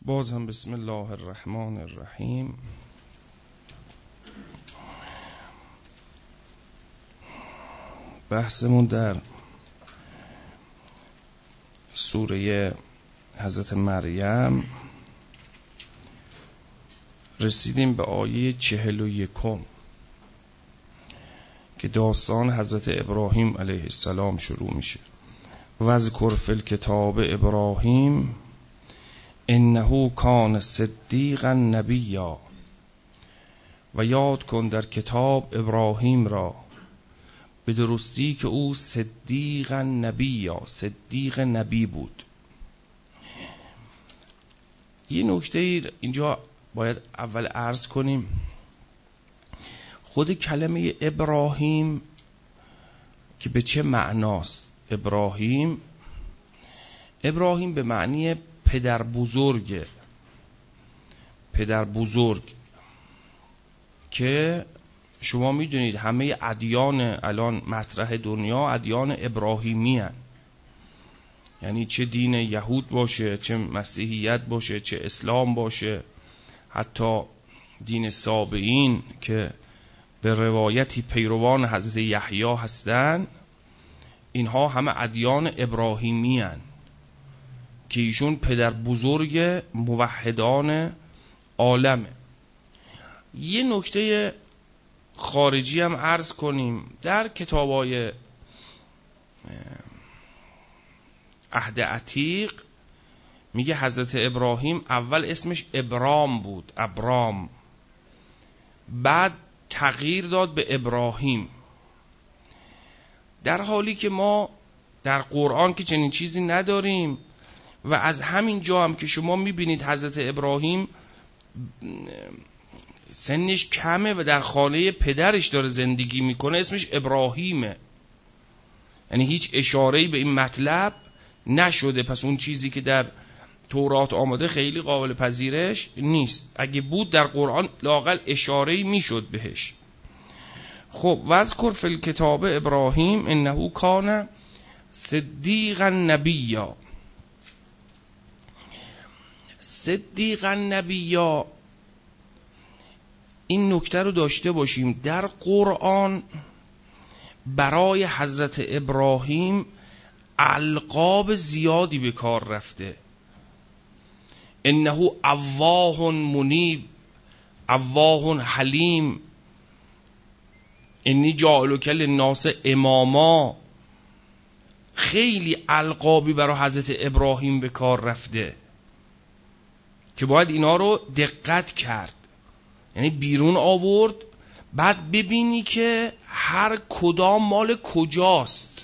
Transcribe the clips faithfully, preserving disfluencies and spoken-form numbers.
باز هم بسم الله الرحمن الرحیم. بحثمون در سوره حضرت مریم رسیدیم به آیه چهل و یکم که داستان حضرت ابراهیم علیه السلام شروع میشه. واذکر فی الکتاب ابراهیم انه کان صدیقا نبیا، و یاد کن در کتاب ابراهیم را به درستی که او صدیقا نبیا، صدیق نبی بود. یه نکته اینجا باید اول عرض کنیم، خود کلمه ابراهیم که به چه معناست؟ ابراهیم ابراهیم به معنی پدر بزرگ، پدر بزرگ که شما میدونید همه ادیان الان مطرح دنیا ادیان ابراهیمی هن. یعنی چه دین یهود باشه، چه مسیحیت باشه، چه اسلام باشه، حتی دین سابعین که به روایتی پیروان حضرت یحیی هستند، اینها همه ادیان ابراهیمی هن که ایشون پدر بزرگ موحدان عالمه. یه نکته خارجی هم عرض کنیم، در کتابای عهد عتیق میگه حضرت ابراهیم اول اسمش ابرام بود، ابرام، بعد تغییر داد به ابراهیم، در حالی که ما در قرآن که چنین چیزی نداریم. و از همین جا هم که شما میبینید حضرت ابراهیم سنش کمه و در خانه پدرش داره زندگی میکنه، اسمش ابراهیمه، یعنی هیچ اشاره‌ای به این مطلب نشده. پس اون چیزی که در تورات آمده خیلی قابل پذیرش نیست، اگه بود در قرآن لااقل اشاره‌ای میشد بهش. خب واذکر فی الکتاب ابراهیم انه کان صدیقا نبیا. صدیقا نبیا، این نکته رو داشته باشیم، در قرآن برای حضرت ابراهیم القاب زیادی به کار رفته. انه اواه منیب، اواه حلیم، انی جاعلک للناس اماما. خیلی القابی برای حضرت ابراهیم به کار رفته که باید اینا رو دقت کرد، یعنی بیرون آورد، بعد ببینی که هر کدام مال کجاست،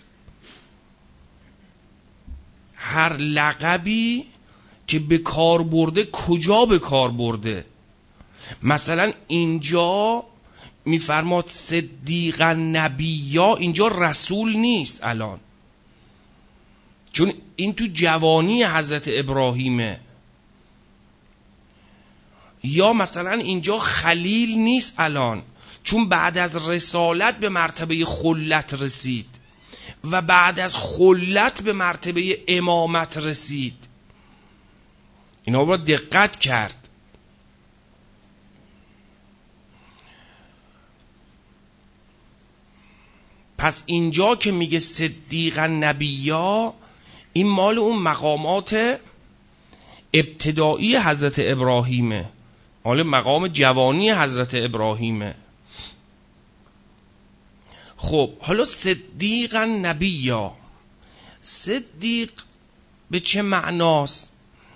هر لقبی که به کار برده کجا به کار برده. مثلا اینجا میفرماد صدیقا نبیا، اینجا رسول نیست الان، چون این تو جوانی حضرت ابراهیمه. یا مثلا اینجا خلیل نیست الان، چون بعد از رسالت به مرتبه خلت رسید و بعد از خلت به مرتبه امامت رسید. اینا رو دقت کرد. پس اینجا که میگه صدیقا نبیا، این مال اون مقامات ابتدایی حضرت ابراهیمه، مال مقام جوانی حضرت ابراهیمه. خب حالا صدیقا نبیا، صدیق به چه معناست؟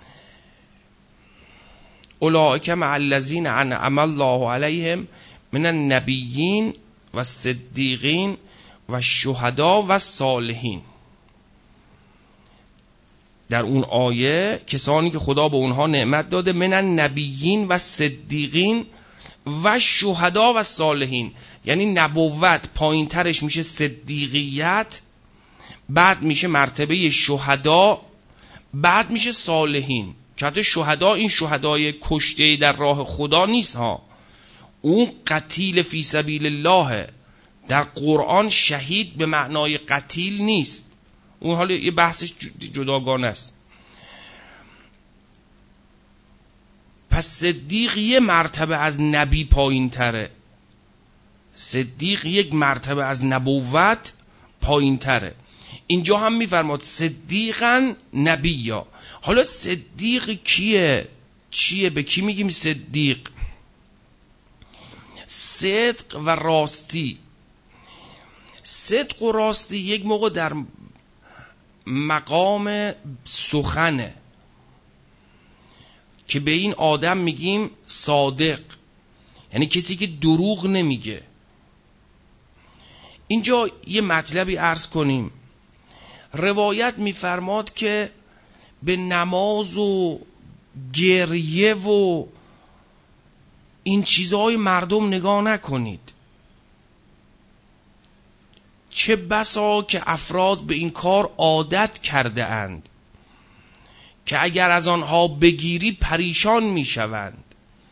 اولئک مع الذین انعم الله علیهم من النبیین و الصدیقین و الشهداء و الصالحین. در اون آیه کسانی که خدا به اونها نعمت داده، من النبیین و صدیقین و شهدا و صالحین، یعنی نبوت پایین ترش میشه صدیقیت، بعد میشه مرتبه شهدا، بعد میشه صالحین. که حتی شهدا این شهدای کشته در راه خدا نیست ها، اون قتیل فی سبیل الله. در قرآن شهید به معنای قتیل نیست، اون حالا یه بحثش جداگانه است. پس صدیق یه مرتبه از نبی پایین تره، صدیق یک مرتبه از نبوت پایین تره. اینجا هم میفرماد صدیقاً نبیا. حالا صدیق کیه؟ چیه؟ به کی میگیم صدیق؟ صدق و راستی. صدق و راستی یک موقع در مقام سخنه که به این آدم میگیم صادق، یعنی کسی که دروغ نمیگه. اینجا یه مطلبی عرض کنیم. روایت میفرماد که به نماز و گریه و این چیزهای مردم نگاه نکنید. چه بسا که افراد به این کار عادت کرده اند که اگر از آنها بگیری پریشان میشوند.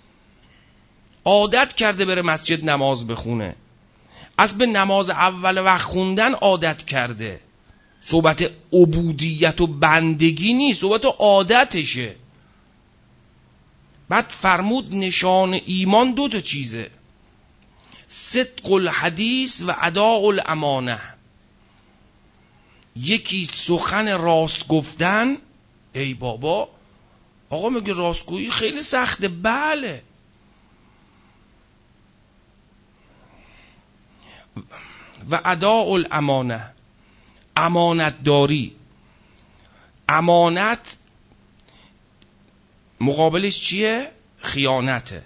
عادت کرده بره مسجد نماز بخونه، از به نماز اول وقت خوندن عادت کرده. صحبت عبودیت و بندگی نیست، صحبت عادتشه. بعد فرمود نشان ایمان دو تا چیزه، صدق الحدیث و اداء الامانه. یکی سخن راست گفتن. ای بابا، آقا میگه راستگویی خیلی سخته. بله، و اداء الامانه، امانت داری. امانت مقابلش چیه؟ خیانته.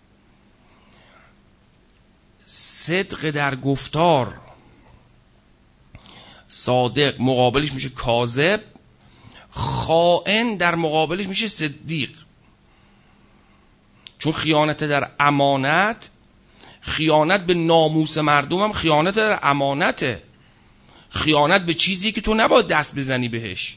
صدق در گفتار، صادق مقابلش میشه کاذب، خائن در مقابلش میشه صدیق. چون خیانت در امانت، خیانت به ناموس مردم هم خیانت در امانته. خیانت به چیزی که تو نباید دست بزنی بهش.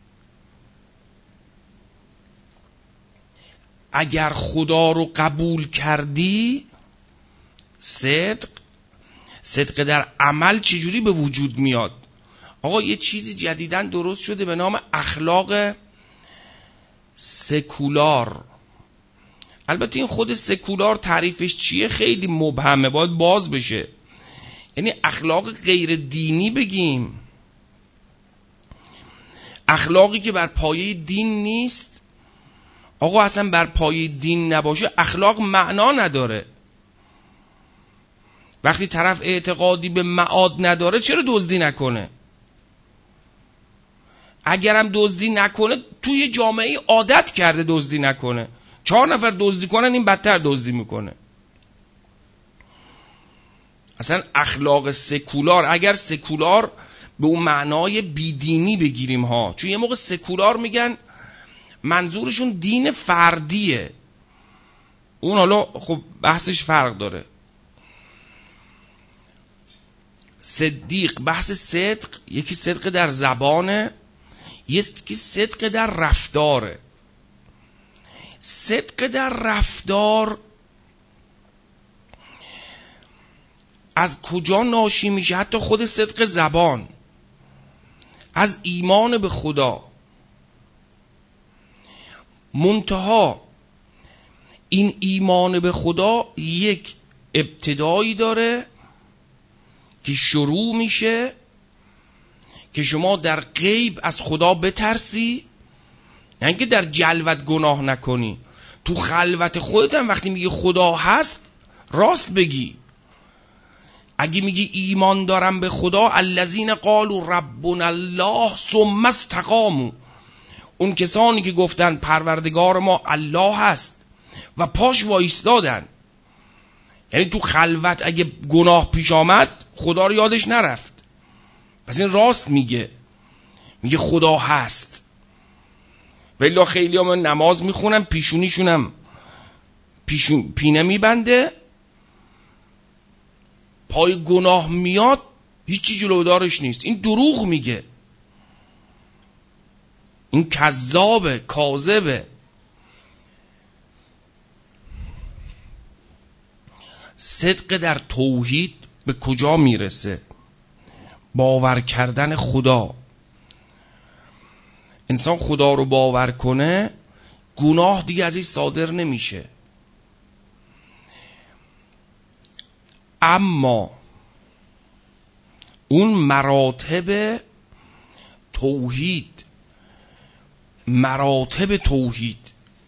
اگر خدا رو قبول کردی، صدق صدق در عمل چجوری به وجود میاد؟ آقا یه چیزی جدیداً درست شده به نام اخلاق سکولار. البته این خود سکولار تعریفش چیه خیلی مبهمه، باید باز بشه. یعنی اخلاق غیر دینی بگیم، اخلاقی که بر پایه دین نیست. آقا اصلا بر پایه دین نباشه اخلاق معنا نداره. وقتی طرف اعتقادی به معاد نداره چرا دزدی نکنه؟ اگرم دزدی نکنه توی جامعه عادت کرده دزدی نکنه، چهار نفر دزدی کنن این بدتر دزدی میکنه. اصلا اخلاق سکولار، اگر سکولار به اون معنای بیدینی بگیریم ها، چون یه موقع سکولار میگن منظورشون دین فردیه، اون حالا خب بحثش فرق داره. صدیق، بحث صدق، یکی صدق در زبانه، یکی صدق در رفتاره. صدق در رفتار از کجا ناشی میشه؟ حتی خود صدق زبان از ایمان به خدا. منتها این ایمان به خدا یک ابتدایی داره که شروع میشه که شما در غیب از خدا بترسی، نه اینکه در جلوت گناه نکنی. تو خلوت خودت هم وقتی میگی خدا هست راست بگی. اگه میگی ایمان دارم به خدا، الذین قالوا ربنا الله ثم استقاموا، اون کسانی که گفتن پروردگار ما الله هست و پاش وایستادن، یعنی تو خلوت اگه گناه پیش آمد خدا رو یادش نرفت، پس این راست میگه، میگه خدا هست. ولی خیلی هم نماز میخونن پیشونیشونم پیشون پینه میبنده، پای گناه میاد هیچی جلودارش نیست. این دروغ میگه، این کذابه، کاذبه. صدق در توحید به کجا میرسه؟ باور کردن خدا. انسان خدا رو باور کنه، گناه دیگه ازش صادر نمیشه. اما اون مراتب توحید، مراتب توحید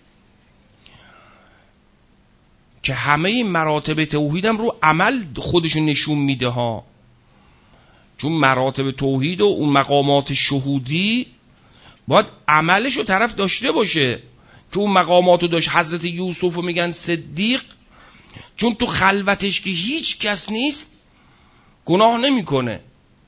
که همه این مراتب توحید هم رو عمل خودشون نشون میده ها، چون مراتب توحید و اون مقامات شهودی باید عملش رو طرف داشته باشه که اون مقامات رو داشت. حضرت یوسف رو میگن صدیق چون تو خلوتش که هیچ کس نیست گناه نمیکنه،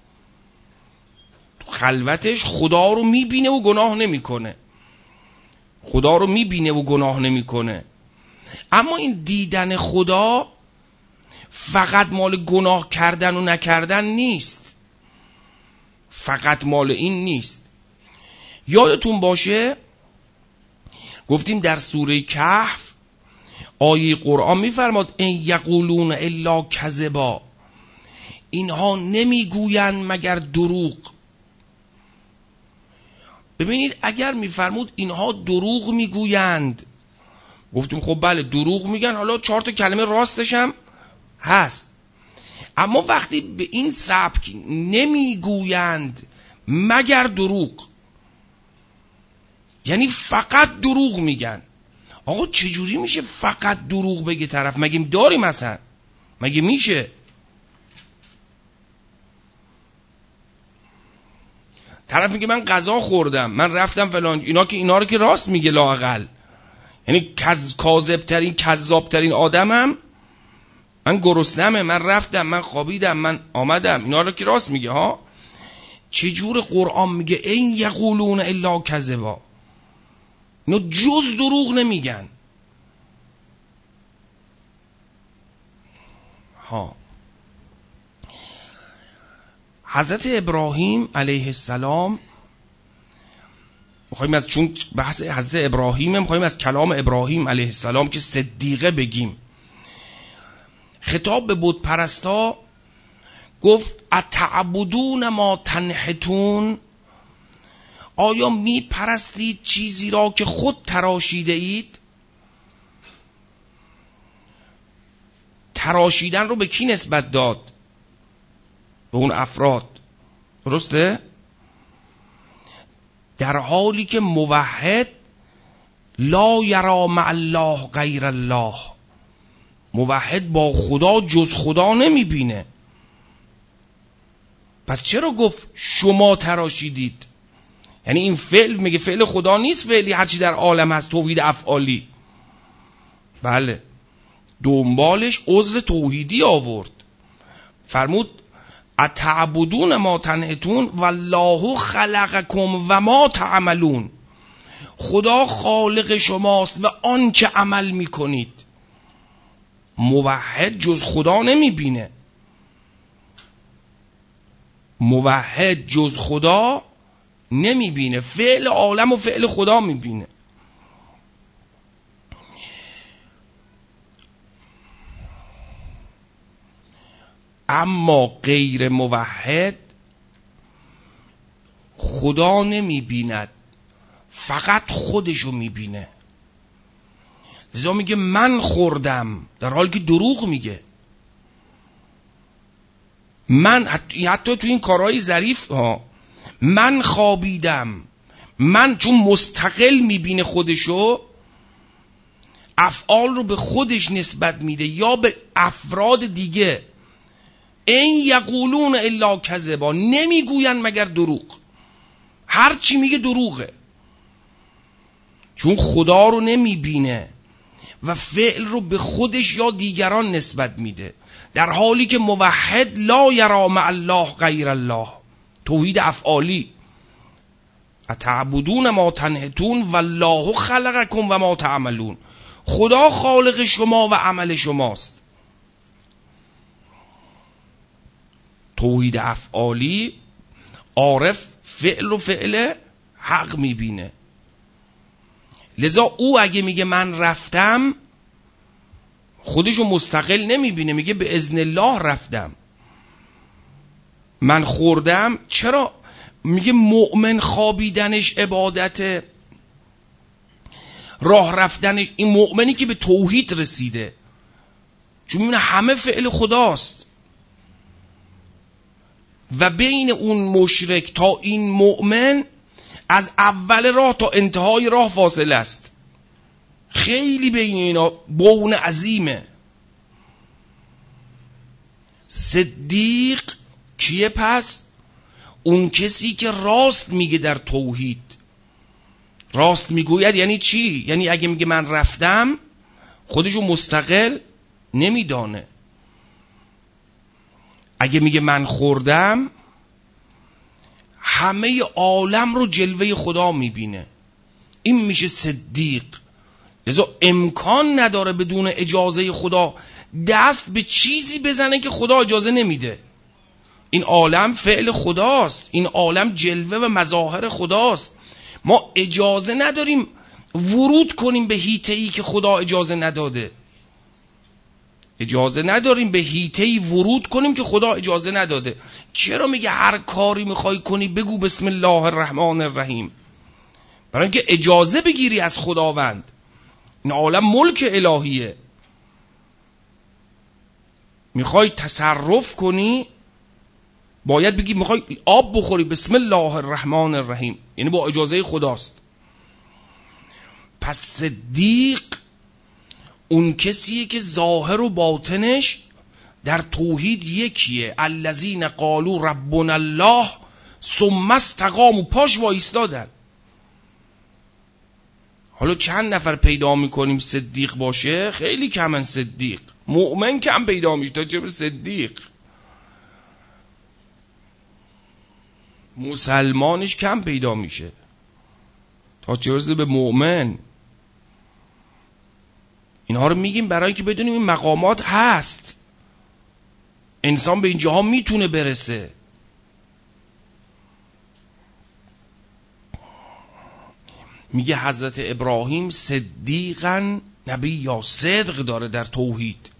تو خلوتش خدا رو میبینه و گناه نمیکنه، خدا رو میبینه و گناه نمیکنه. اما این دیدن خدا فقط مال گناه کردن و نکردن نیست، فقط مال این نیست. یادتون باشه گفتیم در سوره کهف آیه قرآن میفرماد ان یقولون الا کذبا، اینها نمیگویند مگر دروغ. ببینید اگر میفرمود اینها دروغ میگویند، گفتیم خب بله دروغ میگن، حالا چهار تا کلمه راستش هم هست. اما وقتی به این سبک نمیگویند مگر دروغ، یعنی فقط دروغ میگن. آقا چجوری میشه فقط دروغ بگه طرف؟ مگه داریم مثلا؟ مگه میشه؟ طرف میگه من غذا خوردم، من رفتم فلان، اینا که اینا رو که راست میگه لااقل، یعنی کذ کاذب ترین کذاب ترین آدمم، من گرسنمه، من رفتم، من خوابیدم، من آمدم، اینا رو که راست میگه ها. چجور قرآن میگه این یقولون الا کذبا، اینا جز دروغ نمیگن ها. حضرت ابراهیم علیه السلام، میخوایم از چون بحث حضرت ابراهیم میخوایم از کلام ابراهیم علیه السلام که صدیقه بگیم. خطاب به بت پرستا گفت اتعبدون ما تنحتون، آیا می پرستید چیزی را که خود تراشیده اید؟ تراشیدن رو به کی نسبت داد؟ به اون افراد، درسته؟ در حالی که موحد لا یرا مع الله غیر الله، موحد با خدا جز خدا نمیبینه. پس چرا گفت شما تراشیدید؟ یعنی این فعل میگه فعل خدا نیست، فعلی هرچی در عالم هست توحید افعالی. بله دنبالش عذر توحیدی آورد، فرمود اتعبدون ما تنحتون والله خلقکم و ما تعملون، خدا خالق شماست و آنچه عمل میکنید. موحد جز خدا نمیبینه، موحد جز خدا نمیبینه، فعل عالم و فعل خدا میبینه. اما غیر موحد خدا نمیبیند، فقط خودشو میبینه. لذا میگه من خوردم در حالی که دروغ میگه. من حتی تو این کارهای ظریف ها، من خوابیدم، من چون مستقل میبینه خودشو، افعال رو به خودش نسبت میده یا به افراد دیگه. این یقولون الا کذبا، نمیگوین مگر دروغ، هر چی میگه دروغه، چون خدا رو نمیبینه و فعل رو به خودش یا دیگران نسبت میده، در حالی که موحد لا یرا مع الله غیر الله، توحید افعالی. اتعبدون ما تنحتون والله خلقکم و ما تعملون، خدا خالق شما و عمل شماست. توحید افعالی عارف فعل و فعل حق میبینه. لذا او اگه میگه من رفتم، خودشو مستقل نمیبینه، میگه به اذن الله رفتم. من خوردم، چرا میگه مؤمن خوابیدنش عبادته؟ راه رفتن این مؤمنی که به توحید رسیده، چون میبینه همه فعل خداست. و بین اون مشرک تا این مؤمن از اول راه تا انتهای راه فاصله است، خیلی بین اینا بون عظیمه. صدیق کیه پس؟ اون کسی که راست میگه در توحید. راست میگوید یعنی چی؟ یعنی اگه میگه من رفتم خودشو مستقل نمیدانه. اگه میگه من خوردم همه عالم رو جلوه خدا میبینه، این میشه صدیق. لذا امکان نداره بدون اجازه خدا دست به چیزی بزنه که خدا اجازه نمیده. این عالم فعل خداست، این عالم جلوه و مظاهر خداست. ما اجازه نداریم ورود کنیم به حیطه‌ای که خدا اجازه نداده. اجازه نداریم به حیطه‌ای ورود کنیم که خدا اجازه نداده. چرا میگه هر کاری میخوای کنی بگو بسم الله الرحمن الرحیم؟ برای اینکه اجازه بگیری از خداوند. این عالم ملک الهیه. میخوای تصرف کنی باید بگی میخوای آب بخوری بسم الله الرحمن الرحیم، یعنی با اجازه خداست. پس صدیق اون کسیه که ظاهر و باطنش در توحید یکیه. الذین قالوا ربنا الله ثم استقاموا، پاش وایستادن. حالا چند نفر پیدا میکنیم صدیق باشه؟ خیلی کمن. صدیق مؤمن کم پیدا میشه تا چه صدیق. مسلمانش کم پیدا میشه تا چه برسه به مؤمن. اینها رو میگیم برای اینکه بدونیم این مقامات هست، انسان به اینجاها میتونه برسه. میگه حضرت ابراهیم صدیقاً نبی، یا صدق داره در توحید،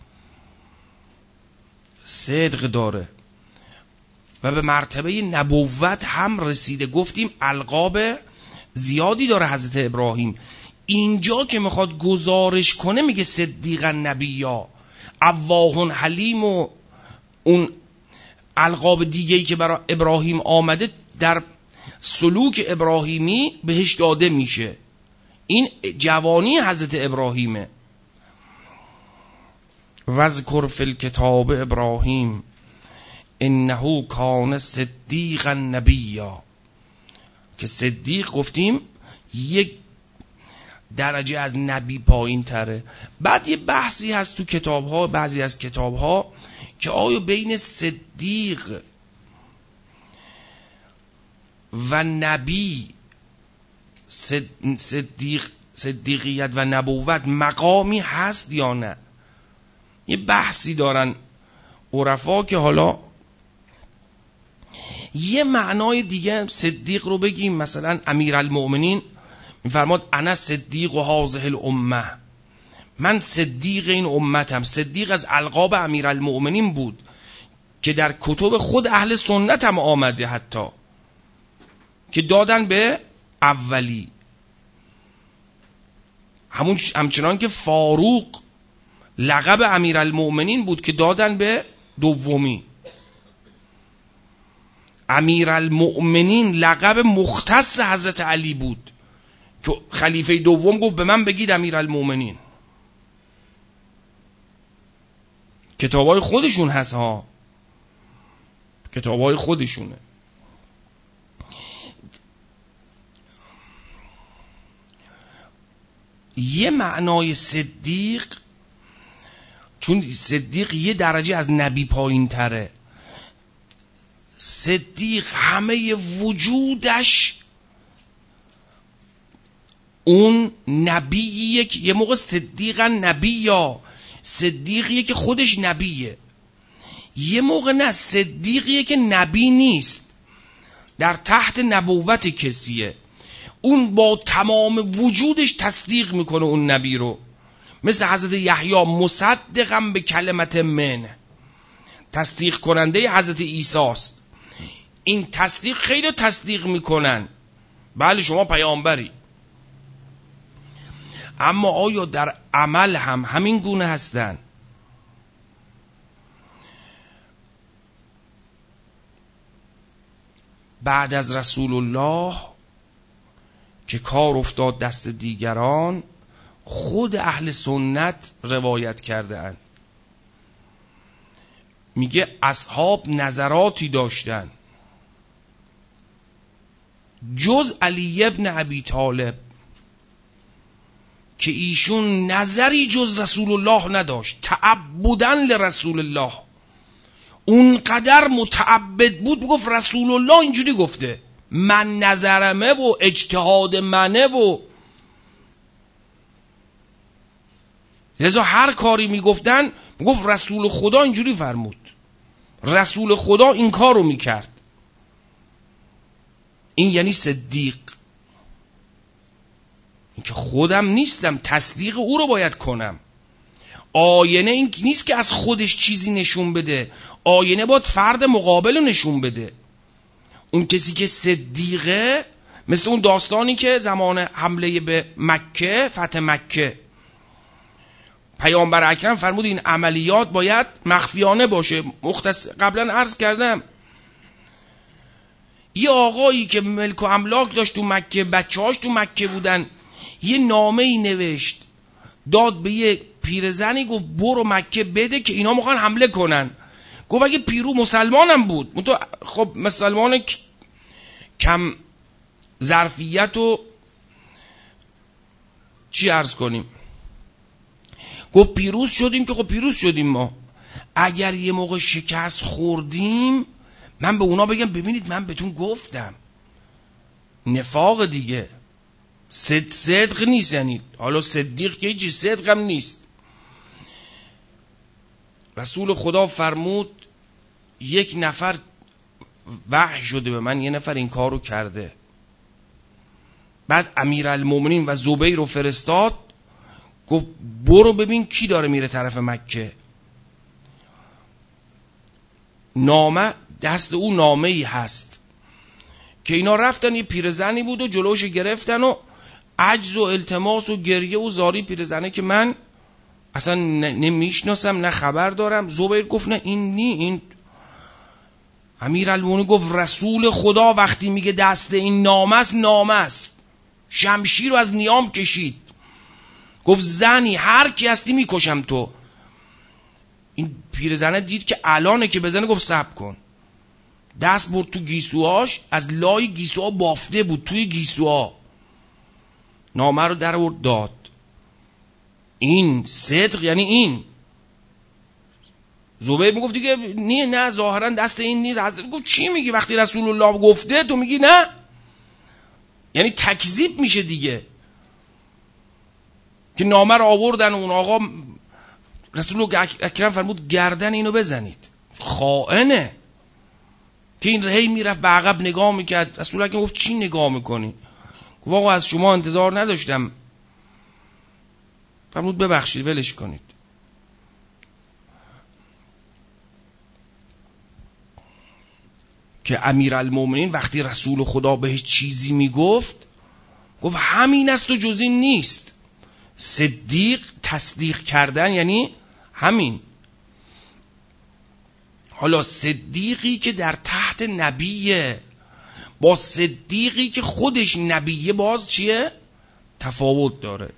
صدق داره و به مرتبه نبوت هم رسیده. گفتیم القاب زیادی داره حضرت ابراهیم. اینجا که میخواد گزارش کنه میگه صدیقاً نبیا، اواه حلیم و اون القاب دیگه‌ای که برای ابراهیم آمده در سلوک ابراهیمی بهش داده میشه. این جوانی حضرت ابراهیمه. وذکر فی الکتاب ابراهیم انه کان صدیقا نبیا، که صدیق گفتیم یک درجه از نبی پایین تره. بعد یه بحثی هست تو کتاب ها، بعضی از کتاب ها، که آیا بین صدیق و نبی، صدیق صدیقیت و نبوت مقامی هست یا نه؟ یه بحثی دارن عرفا که حالا یه معنای دیگه صدیق رو بگیم. مثلا امیرالمؤمنین میفرماد انا صدیق و هذه الامه، من صدیق این امتم. صدیق از القاب امیرالمؤمنین بود که در کتب خود اهل سنت هم آمده، حتی که دادن به اولی. همون همچنان که فاروق لقب امیرالمؤمنین بود که دادن به دومی. امیرالمؤمنین لقب مختص حضرت علی بود که خلیفه دوم گفت به من بگید امیرالمؤمنین. کتابای خودشون هست ها، کتابای خودشونه. یه معنای صدیق، چون صدیق یه درجه از نبی پایین تره. صدیق همه وجودش اون نبیه که یه موقع صدیقا نبی، یا صدیقیه که خودش نبیه. یه موقع نه، صدیقیه که نبی نیست، در تحت نبوت کسیه. اون با تمام وجودش تصدیق میکنه اون نبی رو. مثل حضرت یحیی مصدقم به کلمت من، تصدیق کننده حضرت عیسی است. این تصدیق خیلی تصدیق میکنن، بله شما پیامبری. اما آیا در عمل هم همین گونه هستن؟ بعد از رسول الله که کار افتاد دست دیگران، خود اهل سنت روایت کرده اند، میگه اصحاب نظراتی داشتن جز علی ابن ابی طالب که ایشون نظری جز رسول الله نداشت، تعبدن لرسول الله، اونقدر متعبد بود بگفت رسول الله اینجوری گفته، من نظرمه و اجتهاد منه و لذا هر کاری میگفتن میگفت رسول خدا اینجوری فرمود، رسول خدا این کار رو میکرد. این یعنی صدیق، این که خودم نیستم، تصدیق او رو باید کنم. آینه این نیست که از خودش چیزی نشون بده، آینه باید فرد مقابل رو نشون بده. اون کسی که صدیقه، مثل اون داستانی که زمان حمله به مکه، فتح مکه، پیامبر اکرم فرمود این عملیات باید مخفیانه باشه. مختص قبلا عرض کردم یه آقایی که ملک و املاک داشت تو مکه، بچه‌هاش تو مکه بودن، یه نامه‌ای نوشت داد به یه پیرزنی، گفت برو مکه بده که اینا میخوان حمله کنن. گفت اگه پیرو مسلمانم بود، منتها خب مسلمان کم ظرفیت و چی عرض کنیم، گفت پیروز شدیم که خب پیروز شدیم ما، اگر یه موقع شکست خوردیم من به اونا بگم ببینید من بهتون گفتم. نفاق دیگه، صدق صدق نیست. یعنی حالا صدیق که هیچی، صدق هم نیست. رسول خدا فرمود یک نفر وحی شده به من، یه نفر این کار رو کرده. بعد امیرالمومنین و زبیر رو فرستاد، گفت برو ببین کی داره میره طرف مکه. نامه دست او نامه ای هست که اینا رفتن، یه پیرزنی بود و جلوش گرفتن و عجز و التماس و گریه و زاری پیرزنه که من اصلا نمیشناسم نه خبر دارم. زبیر گفت نه این نی، این امیرالمومنین گفت رسول خدا وقتی میگه دست این نامه است نامه است. شمشیر رو از نیام کشید، گفت زنی هر کی هستی میکشم تو. این پیرزنه دید که الانه که بزنه، گفت صبر کن. دست برد تو گیسوهاش، از لای گیسوها بافته بود توی گیسوها، نامه رو در آورد داد. این صدق یعنی این. زبیر میگفت دیگه نه نه ظاهرا دست این نیست. حضرت گفت چی میگی؟ وقتی رسول الله گفته تو میگی نه؟ یعنی تکذیب میشه دیگه. که نامه رو آوردن اون آقا، رسول الله اکرم فرمود گردن اینو بزنید. خائنه که این هی میرفت به عقب نگاه میکرد. رسول الله گفت چی نگاه میکنی؟ گفت آقا از شما انتظار نداشتم. فرمود ببخشید ولش کنید. که امیرالمومنین وقتی رسول خدا بهش چیزی میگفت، گفت همین است و جز این نیست. صدیق تصدیق کردن یعنی همین. حالا صدیقی که در تحت نبیه با صدیقی که خودش نبیه باز چیه؟ تفاوت داره.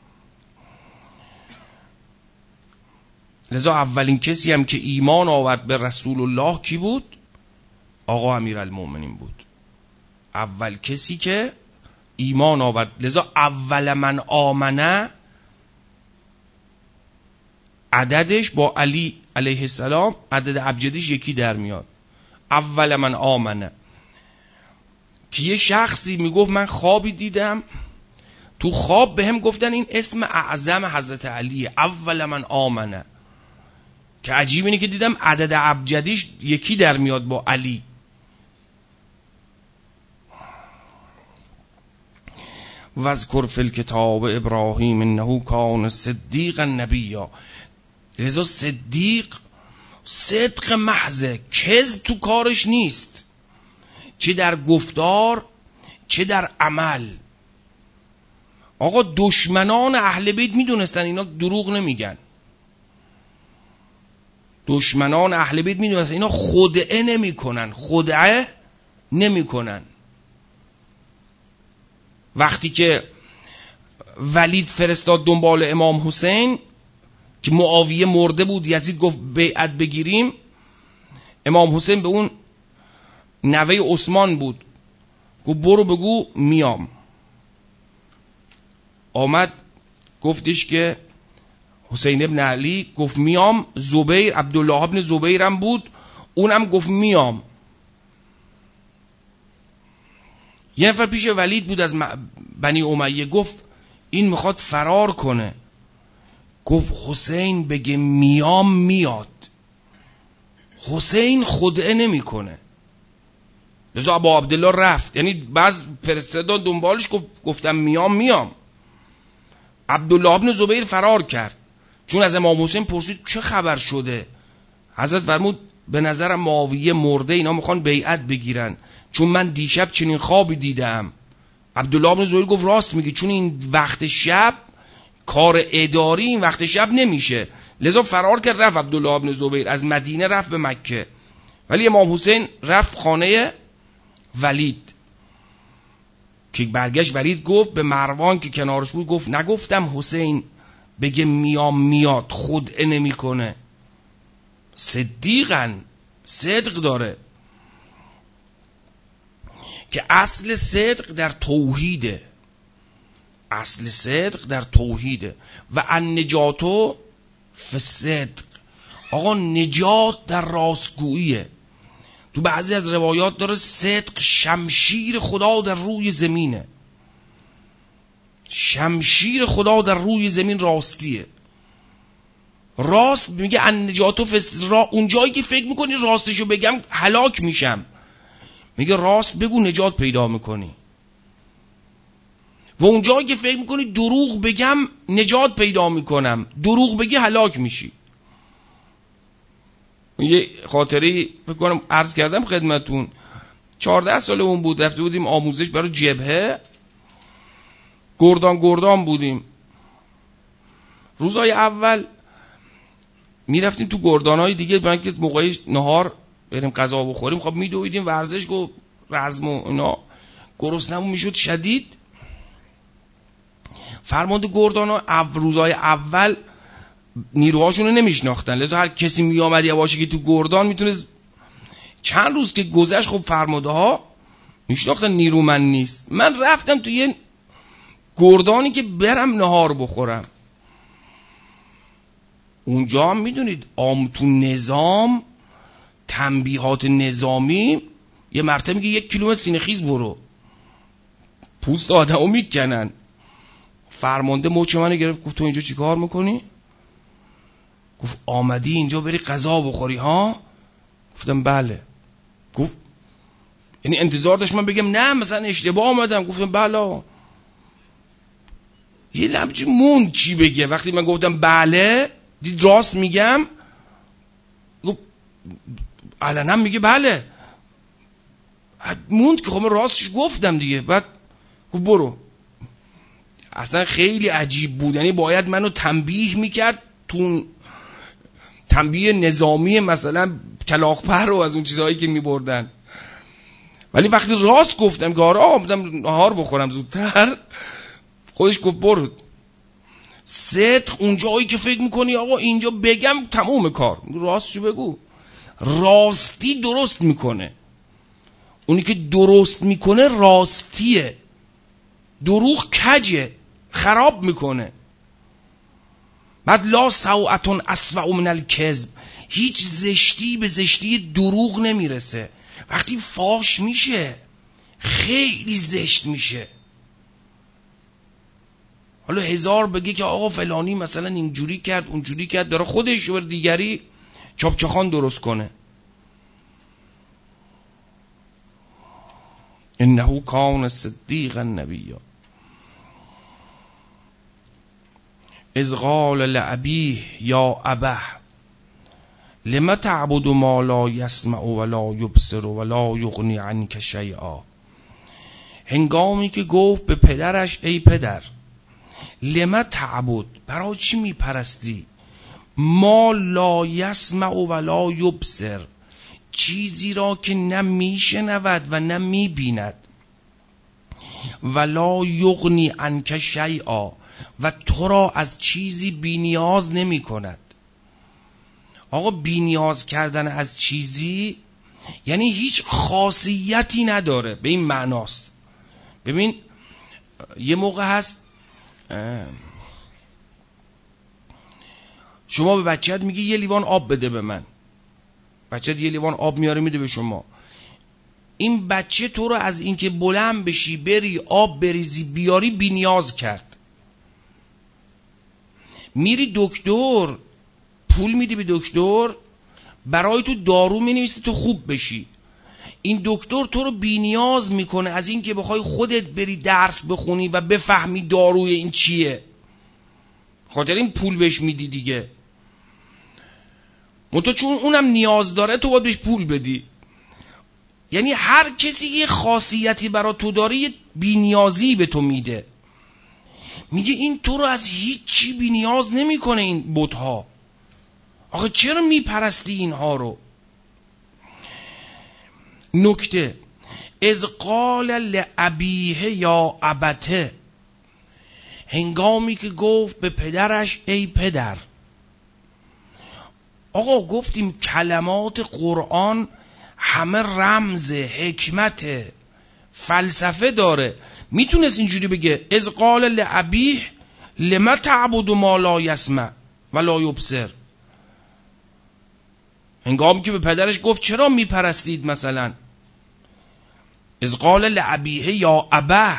لذا اولین کسی هم که ایمان آورد به رسول الله کی بود؟ آقا امیرالمومنین بود. اول کسی که ایمان آورد. لذا اول من آمنه عددش با علی علیه السلام عدد ابجدیش یکی در میاد. اول من آمنه که یه شخصی میگفت من خوابی دیدم، تو خواب بهم گفتن این اسم اعظم حضرت علیه، اول من آمنه. که عجیب اینه که دیدم عدد ابجدیش یکی در میاد با علی. واذکر فی الکتاب ابراهیم انه کان صدیقا نبیا. لذا صدیق صدق محض، کذب تو کارش نیست، چه در گفتار چه در عمل. آقا دشمنان اهل بیت میدونستن اینا دروغ نمیگن. دشمنان اهل بیت میدونستن اینا خدعه نمیکنن، خدعه نمیکنن. وقتی که ولید فرستاد دنبال امام حسین که معاویه مرده بود، یزید گفت بیعت بگیریم، امام حسین به اون نوه عثمان بود گفت برو بگو میام. آمد گفتش که حسین ابن علی گفت میام. زبیر، عبدالله ابن زبیرم بود، اونم گفت میام. یه نفر پیش ولید بود از بنی امیه، گفت این میخواد فرار کنه. گفت حسین بگه میام میاد. حسین خدعه نمی کنه. لذا ابا عبدالله رفت، یعنی بعض فرستادن دنبالش، گفت گفتم میام میام. عبدالله ابن زبیر فرار کرد، چون از امام حسین پرسید چه خبر شده. حضرت فرمود به نظرم معاویه مرده، اینا میخوان بیعت بگیرن، چون من دیشب چنین خوابی دیدم. عبدالله ابن زبیر گفت راست میگی، چون این وقت شب کار اداری این وقت شب نمیشه. لذا فرار کرد، رفت عبدالله ابن زبیر از مدینه رفت به مکه، ولی امام حسین رفت خانه ولید. که برگشت ولید گفت به مروان که کنارش بود، گفت نگفتم حسین بگه میام میاد خدعه نمی کنه. صدیقاً صدق داره که اصل صدق در توحیده، اصل صدق در توحیده و النجاتو فی الصدق. آقا نجات در راستگوییه. تو بعضی از روایات داره صدق شمشیر خدا در روی زمینه. شمشیر خدا در روی زمین راستیه. راست میگه النجاتو فی الصدق. اون جایی که فکر میکنی راستشو بگم هلاک میشم، میگه راست بگو نجات پیدا میکنی. و اون جایی که فکر میکنی دروغ بگم نجات پیدا میکنم، دروغ بگی هلاک میشی. یه خاطری فکر کنم عرض کردم خدمتون، چهارده ساله اون بود، رفته بودیم آموزش برای جبهه، گردان گردان بودیم. روزای اول میرفتیم تو گردانهای دیگه، برای اینکه موقع نهار بریم غذا بخوریم، خب میدویدیم ورزش و رزم و اینا، گرسنمون میشد شدید. فرمانده گردانا روزای اول نیروهاشون رو نمیشناختن، لذا هر کسی میامد یا باشه که تو گردان میتونست. چند روز که گذشت خب فرمانده ها میشناختن نیرومند نیست. من رفتم تو یه گردانی که برم نهار بخورم. اونجا هم میدونید عام تو نظام تنبیهات نظامی یه مرتبه میگه یک کیلومتر سینه خیز برو، پوست آدمو میکنن. فرمانده موچ منو گرفت، گفت تو اینجا چی کار میکنی؟ گفت آمدی اینجا بری غذا بخوری ها؟ گفتم بله. گفت یعنی انتظار داشت من بگم نه مثلا اشتباه آمدم؟ گفتم بله. یه لحظه موند چی بگه. وقتی من گفتم بله دید راست میگم، گفت علنا میگه بله. موند که خب من راستش گفتم دیگه. بعد گفت برو. اصلا خیلی عجیب بود، یعنی باید منو تنبیه میکرد تو تنبیه نظامی مثلا کلاغ‌پر و از اون چیزهایی که میبردن. ولی وقتی راست گفتم که آره آمدم نهار بخورم زودتر، خودش گفت برو. صدق اون جایی که فکر میکنی آقا اینجا بگم تموم کار، راستشو بگو. راستی درست میکنه. اونی که درست میکنه راستیه. دروغ کجه، خراب میکنه. بعد لا سوءتون اسوأ من الکذب. هیچ زشتی به زشتی دروغ نمیرسه. وقتی فاش میشه خیلی زشت میشه. حالا هزار بگه که آقا فلانی مثلا اینجوری کرد اونجوری کرد، داره خودش بر دیگری چاپچخان درست کنه. انه کان صدیقا نبیا اذ قال لأبیه یا ابه لم تعبد ما لا یسمع ولا یبصر ولا یغنی عنک شیئا. هنگامی که گفت به پدرش ای پدر لما تعبد، برای چی میپرستی؟ ما لا یسمع و لا یبصر، چیزی را که نه میشنود و نه میبیند. ولا یغنی عنک شیئا، و تو را از چیزی بینیاز نمی کند. آقا بینیاز کردن از چیزی یعنی هیچ خاصیتی نداره، به این معناست. ببین یه موقع هست شما به بچه‌ت میگی یه لیوان آب بده به من، بچه‌ت یه لیوان آب میاره میده به شما. این بچه تو رو از اینکه بلند بشی بری آب بریزی بیاری بی نیاز کرد. میری دکتر، پول میدی به دکتر، برای تو دارو مینویسه تو خوب بشی. این دکتر تو رو بی نیاز میکنه از اینکه بخوای خودت بری درس بخونی و بفهمی داروی این چیه. خاطر این پول بهش میدی دیگه. منتها چون اونم نیاز داره تو باید بهش پول بدی. یعنی هر کسی یه خاصیتی برای تو داره یه بی‌نیازی به تو میده. میگه این تو رو از هیچی بی‌نیاز نمیکنه این بت‌ها. آخه چرا میپرستی اینها رو؟ نکته، اذ قال لأبیه یا ابته، هنگامی که گفت به پدرش ای پدر. آقا گفتیم کلمات قرآن همه رمز، حکمت، فلسفه داره. میتونست اینجوری بگه اذ قال لأبیه لما تعبد ما لا یسمع و لا یبصر، هنگامی که به پدرش گفت چرا میپرستید. مثلا اذ قال لأبیه یا ابه،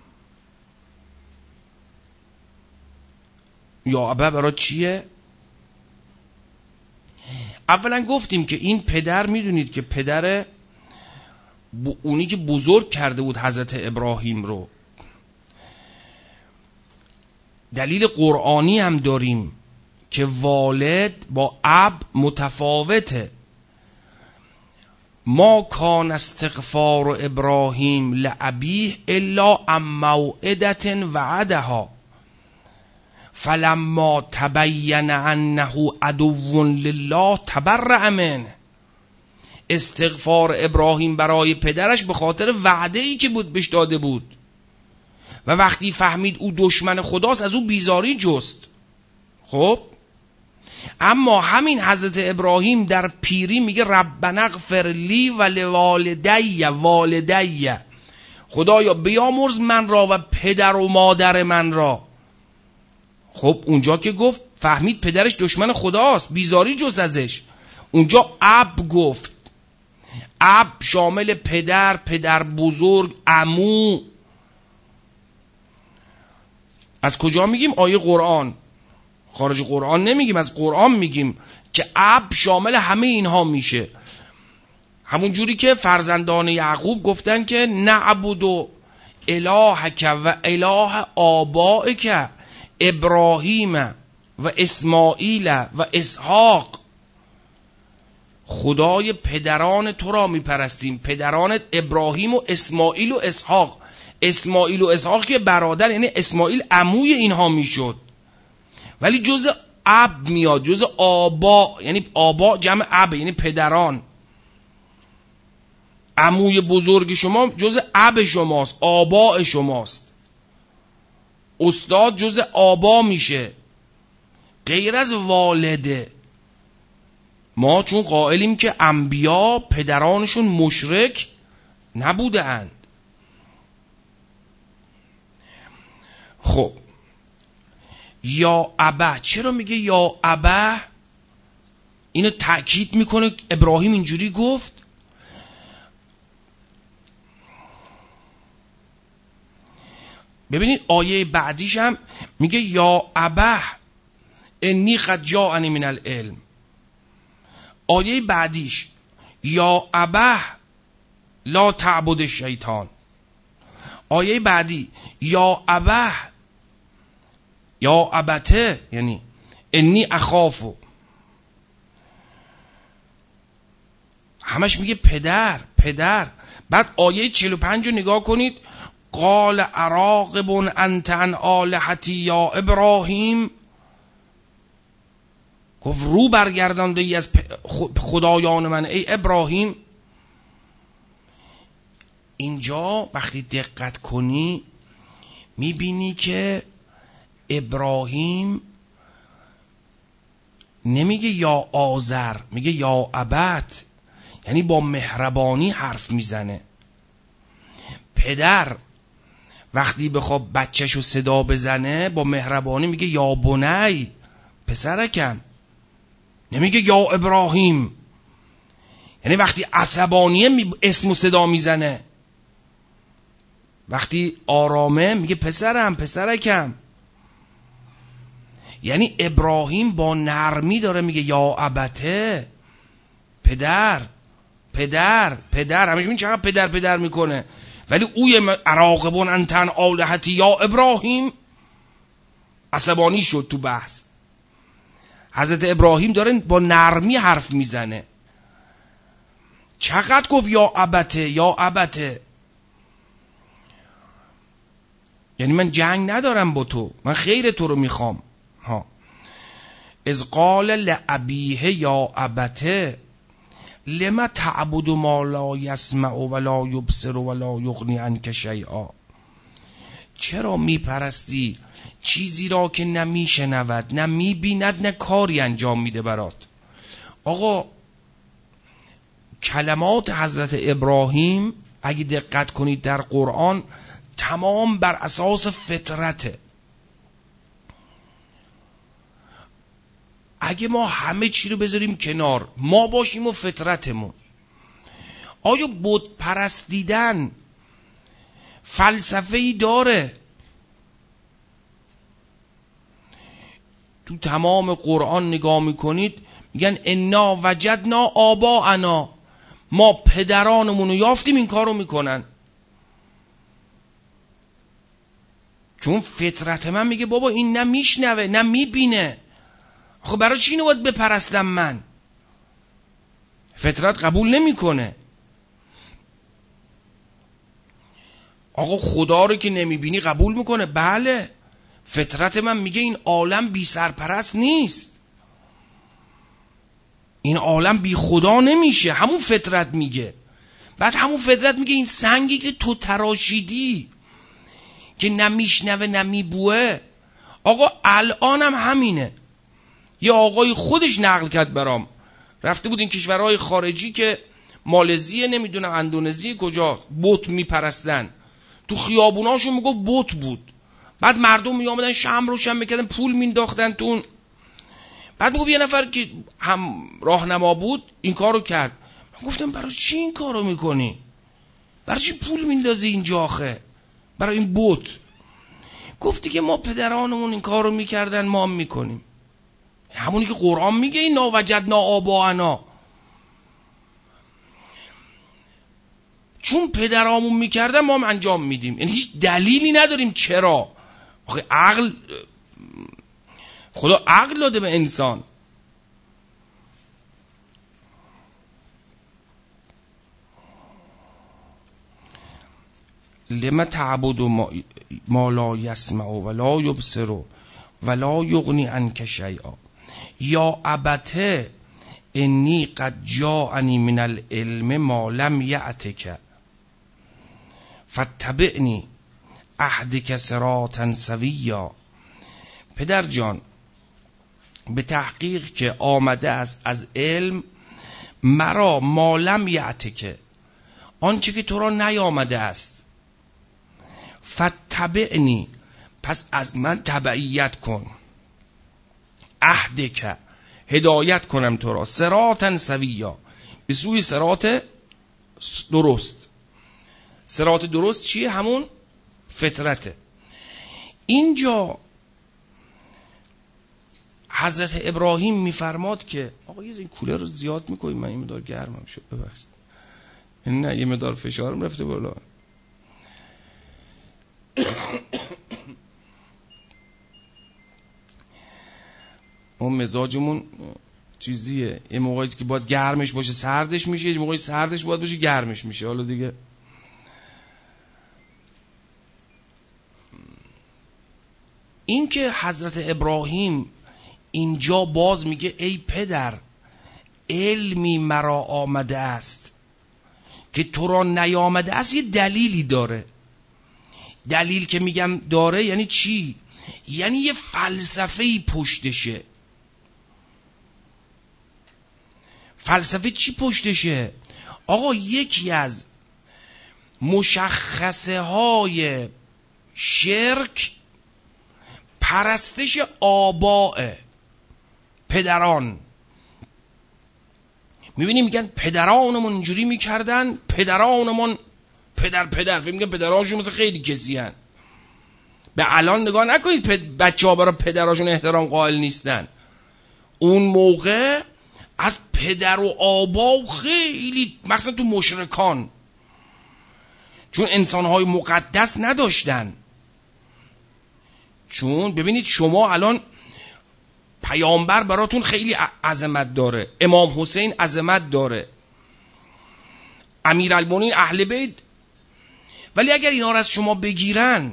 یا ابه برای چیه؟ اولا گفتیم که این پدر، میدونید که پدر اونی که بزرگ کرده بود حضرت ابراهیم رو، دلیل قرآنی هم داریم که والد با اب متفاوته. ما کان استغفار ابراهیم لأبیه الا عن موعدة وعدها فلما تبین انه عدو لله تبرأ منه. استغفار ابراهیم برای پدرش به خاطر وعده‌ای که بود بهش داده بود و وقتی فهمید او دشمن خداست از او بیزاری جست. خب اما همین حضرت ابراهیم در پیری میگه ربنا اغفر لی و لوالدی والدی، خدایا بیامرز من را و پدر و مادر من را. خب اونجا که گفت فهمید پدرش دشمن خداست، بیزاری جست ازش. اونجا اب گفت، اب شامل پدر، پدر بزرگ، عمو. از کجا میگیم؟ آیه قرآن، خارج قرآن نمیگیم، از قرآن میگیم که اب شامل همه اینها میشه. همون جوری که فرزندان یعقوب گفتن که نعبد الهک و اله آبائک ابراهیم و اسماعیل و اسحاق، خدای پدران تو را میپرستیم، پدران ابراهیم و اسماعیل و اسحاق. اسماعیل و اسحاق که برادر، یعنی اسماعیل عموی اینها میشد، ولی جز اب میاد، جز آبا، یعنی آبا جمع اب یعنی پدران. عموی بزرگ شما جز اب شماست، آبا شماست. استاد جز آبا میشه، غیر از والده. ما چون قائلیم که انبیا پدرانشون مشرک نبوده اند. خب یا ابه، چرا میگه یا ابه؟ اینو تأکید میکنه ابراهیم اینجوری گفت. ببینید آیه بعدیش هم میگه یا ابه انی قد جاءنی من العلم. آیه بعدیش یا ابه لا تعبد الشیطان. آیه بعدی یا ابه یا ابته یعنی انی اخافو. همش میگه پدر پدر. بعد آیه چهل و پنج رو نگاه کنید، قال اراغب انت عن آلهتی یا ابراهیم، گفت رو برگردانده ای از خدایان من ای ابراهیم. اینجا وقتی دقت کنی میبینی که ابراهیم نمیگه یا آذر، میگه یا ابت، یعنی با مهربانی حرف میزنه. پدر وقتی بخواد بچهشو صدا بزنه با مهربانی میگه یا بنی، پسرکم، نمیگه یا ابراهیم. یعنی وقتی عصبانیه اسم و صدا میزنه، وقتی آرامه میگه پسرم، پسرکم. یعنی ابراهیم با نرمی داره میگه یا ابته، پدر پدر پدر. همیشه این چقدر پدر پدر میکنه، ولی اوی اراغبون انتن آلهتی یا ابراهیم عصبانی شد تو بحث. حضرت ابراهیم داره با نرمی حرف میزنه. چقدر گفت یا ابته یا ابته، یعنی من جنگ ندارم با تو، من خیر تو رو میخوام. ها از قال لابیه یا ابته لما تعبد ما لا یسمع ولا یبصر ولا یغنی عنک شیئا. چرا میپرستی چیزی را که نمیشنود، نه میبیند، نه کاری انجام میده برات؟ آقا کلمات حضرت ابراهیم اگه دقت کنید در قرآن تمام بر اساس فطرته. اگه ما همه چی رو بذاریم کنار، ما باشیم و فطرتمون، آیا بت پرستیدن فلسفه‌ای داره؟ تو تمام قرآن نگاه میکنید میگن انا وجدنا آباءنا، ما پدرانمون رو یافتیم این کار رو میکنن. چون فطرت من میگه بابا این نه میشنوه نه میبینه، خب برای چی اینو باید بپرستم من؟ فطرت قبول نمیکنه. آقا خدا رو که نمیبینی قبول میکنه؟ بله. فطرت من میگه این عالم بی سرپرست نیست، این عالم بی خدا نمیشه، همون فطرت میگه. بعد همون فطرت میگه این سنگی که تو تراشیدی که نمیشنوه نمیبوه، آقا الانم همینه. یه آقای خودش نقل کرد برام، رفته بود این کشورهای خارجی که مالزیه نمیدونم اندونزی کجا بت میپرستن، تو خیابوناشون میگه بت بود. بعد مردم میامدن شمع روشن میکردن پول مینداختن تو اون. بعد میگه یه نفر که هم راهنما بود این کارو کرد. من گفتم برای چی این کارو میکنی؟ برای چی پول میندازی اینجا آخه برای این بت؟ گفتی که ما پدرانمون این کارو میکردن ما هم میکنیم. همونی که قرآن میگه اینا وجدنا آباءنا. چون پدرامون میکردن ما هم انجام میدیم، یعنی هیچ دلیلی نداریم چرا. آخه عقل، خدا عقل داده به انسان. لما تعبد ما لا یسمع ولا یبصر ولا یغنی عنک شیئا یا ابته انی قد جاءنی من العلم ما لم یأتک فاتبعنی اهدک صراطا سویا. پدر جان، به تحقیق که آمده است از علم مرا ما لم یأتک، آنچه که تو را نیامده است، فاتبعنی، پس از من تبعیت کن، اهدک، هدایت کنم تو را، صراطا سویا، به سوی صراط درست. صراط درست چیه؟ همون فطرته. اینجا حضرت ابراهیم میفرماد که آقا یه این کولر رو زیاد میکنی، من این مقدار گرمم شد ببخشید، نه یه مقدار فشارم رفته بالا. اون مزاجمون چیزیه، یه موقعی که باید گرمش باشه سردش میشه، یه موقعی سردش باید باشه گرمش میشه. حالا دیگه این که حضرت ابراهیم اینجا باز میگه ای پدر علمی مرا آمده است که تو را نیامده است، یه دلیلی داره. دلیل که میگم داره یعنی چی؟ یعنی یه فلسفه‌ای پشتشه. فلسفه چی پشتشه؟ آقا یکی از مشخصه های شرک پرستش آباء، پدران. میبینی میگن پدرانمون اینجوری میکردن، پدرانمون پدر پدر فکر میگن پدراشون مثل خیلی کسی هن. به الان نگاه نکنید بچه ها برای پدراشون احترام قائل نیستن. اون موقع از پدر و آبا خیلی، مثلا تو مشرکان، چون انسانهای مقدس نداشتن. چون ببینید شما الان پیامبر براتون خیلی عظمت داره، امام حسین عظمت داره، امیرالمومنین اهل بیت، ولی اگر اینا رو از شما بگیرن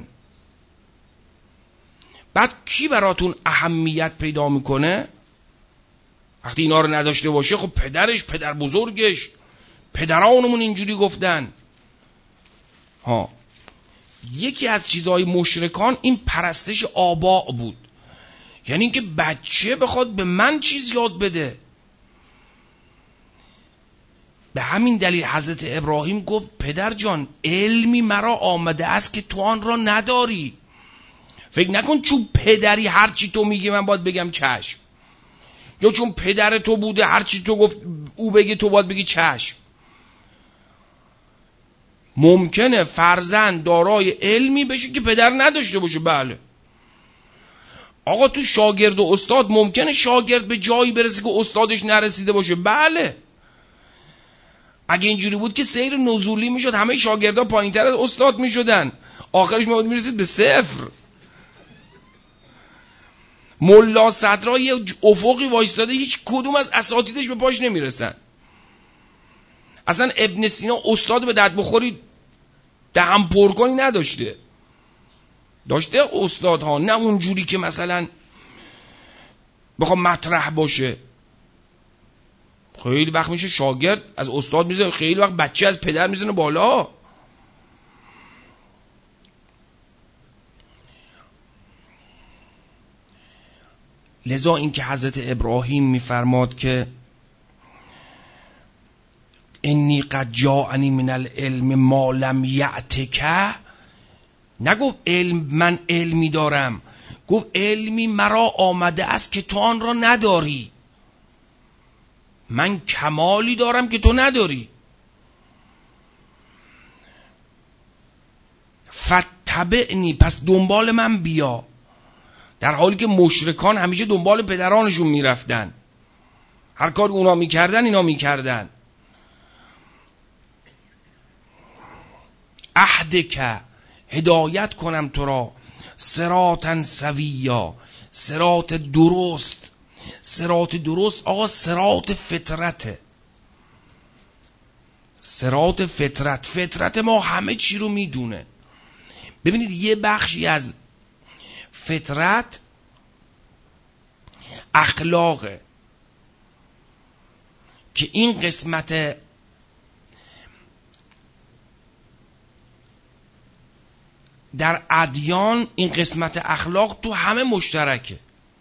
بعد کی براتون اهمیت پیدا میکنه؟ وقتی اینا رو نداشته باشه خب پدرش، پدر بزرگش، پدرانمون اینجوری گفتن. ها یکی از چیزهای مشرکان این پرستش آبا بود، یعنی اینکه بچه بخواد به من چیز یاد بده. به همین دلیل حضرت ابراهیم گفت پدر جان علمی مرا آمده است که تو آن را نداری. فکر نکن چون پدری هرچی تو میگی من باید بگم چشم، یا چون پدر تو بوده هرچی تو گفت او بگی تو باید بگی چشم. ممکنه فرزند دارای علمی بشه که پدر نداشته باشه. بله آقا تو شاگرد و استاد ممکنه شاگرد به جایی برسه که استادش نرسیده باشه. بله اگه اینجوری بود که سیر نزولی میشد، همه شاگردها پایین تر از استاد میشدن، آخرش میاد میرسید به صفر. ملا صدرا یه افقی وایستاده، هیچ کدوم از اساتیدش به پاش نمیرسن. اصلا ابن سینا استاد به درد بخوری دهم پرکنی نداشته. داشته استادها، نه اونجوری که مثلا بخوام مطرح باشه. خیلی وقت میشه شاگرد از استاد میزنه، خیلی وقت بچه از پدر میزنه بالا. لذا این که حضرت ابراهیم میفرماد که انی قد جاءنی من العلم ما لم یأتک، نگفت علم من علمی دارم، گفت علمی مرا آمده است که تو آن را نداری. من کمالی دارم که تو نداری. فتبعنی، پس دنبال من بیا. در حالی که مشرکان همیشه دنبال پدرانشون میرفتن، هر کار اونا میکردن اینا میکردن. اهدک، هدایت کنم تو را، صراطا سویا، صراط درست. صراط درست آقا صراط فطرته، صراط فطرت. فطرت ما همه چی رو میدونه. ببینید یه بخشی از فطرت اخلاقه که این قسمت در ادیان، این قسمت اخلاق تو همه مشترکه،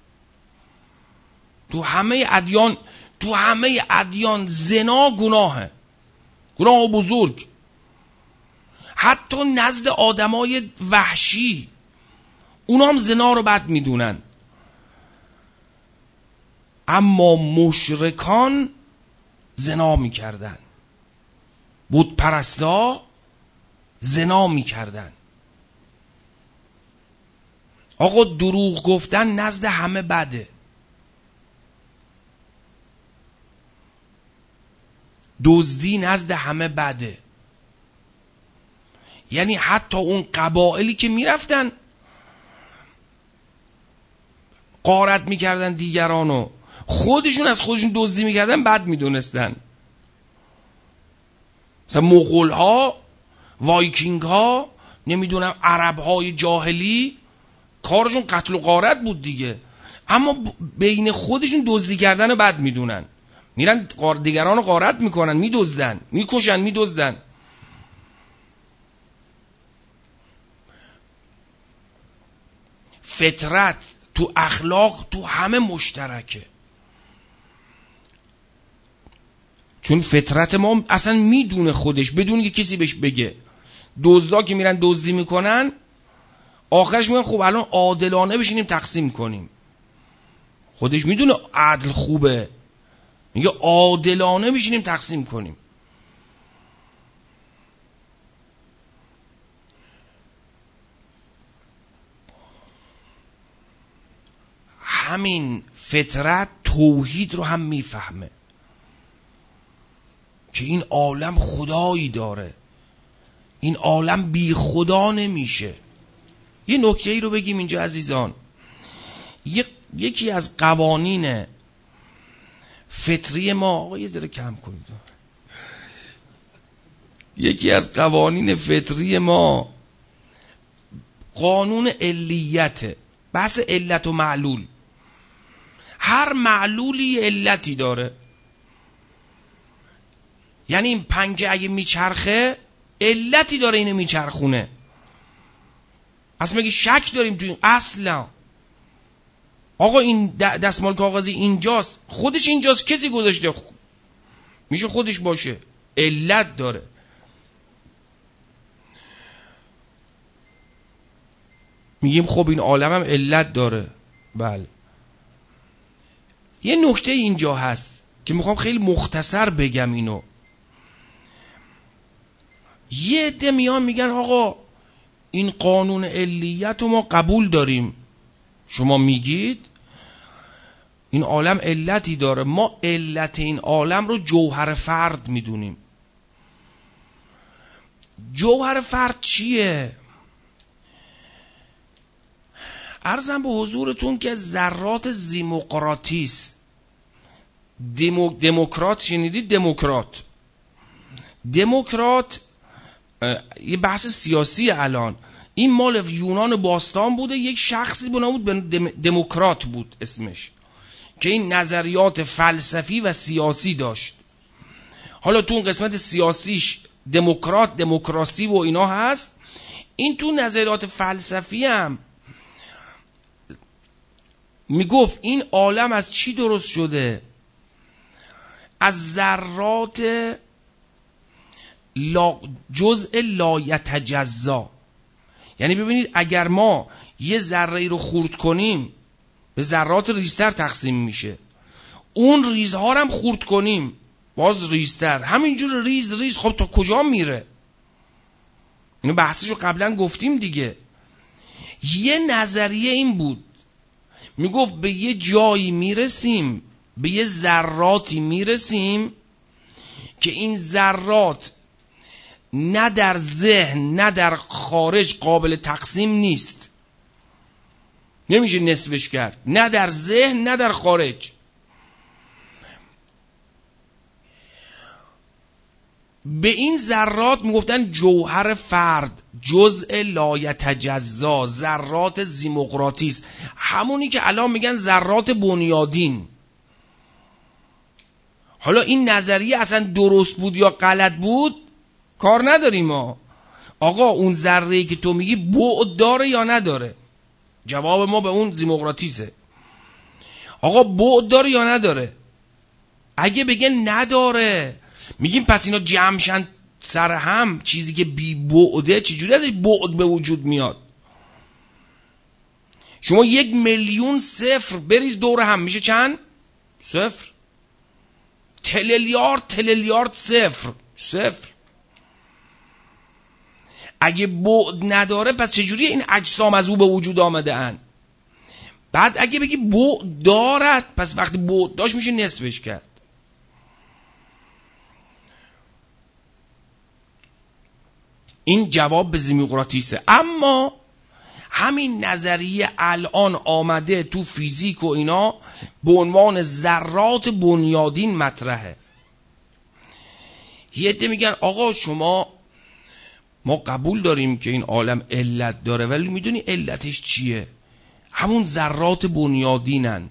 تو همه ادیان. تو همه ادیان زنا گناهه، گناه بزرگ. حتی نزد آدمای وحشی اونا هم زنا رو بد میدونن، اما مشرکان زنا میکردن، بت پرستا زنا میکردن. آقا دروغ گفتن نزد همه بده، دزدی نزد همه بده. یعنی حتی اون قبائلی که میرفتن غارت میکردن دیگرانو، خودشون از خودشون دزدی میکردن بد میدونستن. مثلا مغول ها، وایکینگ ها، نمیدونم عرب های جاهلی کارشون قتل و غارت بود دیگه، اما بین خودشون دزدی کردن بد میدونن، میرن دیگران رو غارت میکنن، میدزدن، میکشن، میدزدن. فطرت تو اخلاق تو همه مشترکه، چون فطرت ما اصلا میدونه خودش بدون که کسی بهش بگه. دزدا که میرن دزدی میکنن آخرش میگن خب الان عادلانه بشینیم تقسیم کنیم. خودش میدونه عدل خوبه، میگه عادلانه بشینیم تقسیم کنیم. همین فطرت توحید رو هم میفهمه که این عالم خدایی داره، این عالم بی خدا نمیشه. یه نکته ای رو بگیم اینجا عزیزان، یک یکی از قوانین فطری ما، آقا یه ذره کم کنید، یکی از قوانین فطری ما قانون علیته، بحث علت و معلول. هر معلولی علتی داره، یعنی این پنکه اگه میچرخه علتی داره اینو میچرخونه. اصلا مگه شک داریم تو این؟ اصلا آقا این دستمال کاغذی اینجاست، خودش اینجاست، کسی گذاشته، میشه خودش باشه، علت داره. میگیم خب این عالم هم علت داره. بله. یه نکته اینجا هست که میخوام خیلی مختصر بگم اینو. یه عده میان میگن آقا این قانون علیت رو ما قبول داریم، شما میگید این عالم علتی داره، ما علت این عالم رو جوهر فرد میدونیم. جوهر فرد چیه؟ عرضم به حضورتون که ذرات زیموقراطیس، دمو، دموکرات شنیدید؟ دموکرات دموکرات یه بحث سیاسی الان، این مال یونان باستان بوده، یک شخصی به نام بود دموکرات بود اسمش، که این نظریات فلسفی و سیاسی داشت. حالا تو اون قسمت سیاسیش دموکرات، دموکراسی و اینا هست، این تو نظریات فلسفی هم میگفت این عالم از چی درست شده؟ از ذرات لا جزء لا یتجزا. یعنی ببینید اگر ما یه ذره رو خورد کنیم به ذرات ریزتر تقسیم میشه، اون ریزها رو هم خورد کنیم باز ریزتر، همینجور ریز ریز. خب تا کجا میره؟ اینو بحثشو قبلا گفتیم دیگه. یه نظریه این بود، میگفت به یه جایی میرسیم، به یه ذراتی میرسیم که این ذرات نه در ذهن نه در خارج قابل تقسیم نیست، نمیشه نصفش کرد، نه در ذهن نه در خارج. به این ذرات میگفتن جوهر فرد، جزء لا یتجزا، ذرات زیموقراطیس، همونی که الان میگن ذرات بنیادین. حالا این نظریه اصلا درست بود یا غلط بود کار نداریم ما. آقا اون ذره‌ای که تو میگی بعد داره یا نداره؟ جواب ما به اون زیموقراطیسه. آقا بعد داره یا نداره؟ اگه بگه نداره، میگیم پس اینا جمعشن سر هم، چیزی که بی بعده چجوری ازش بعد به وجود میاد؟ شما یک میلیون صفر بریز دور هم میشه چند؟ صفر. تریلیارد تریلیارد صفر صفر. اگه بعد نداره پس چجوری این اجسام از او به وجود آمده ان؟ بعد اگه بگی بعد دارد، پس وقتی بعد داشت میشه نصفش کرد. این جواب به زیموقراطیسه. اما همین نظریه الان آمده تو فیزیک و اینا به عنوان ذرات بنیادین مطرحه. یه عده میگن آقا شما، ما قبول داریم که این عالم علت داره، ولی میدونی علتش چیه؟ همون ذرات بنیادینن.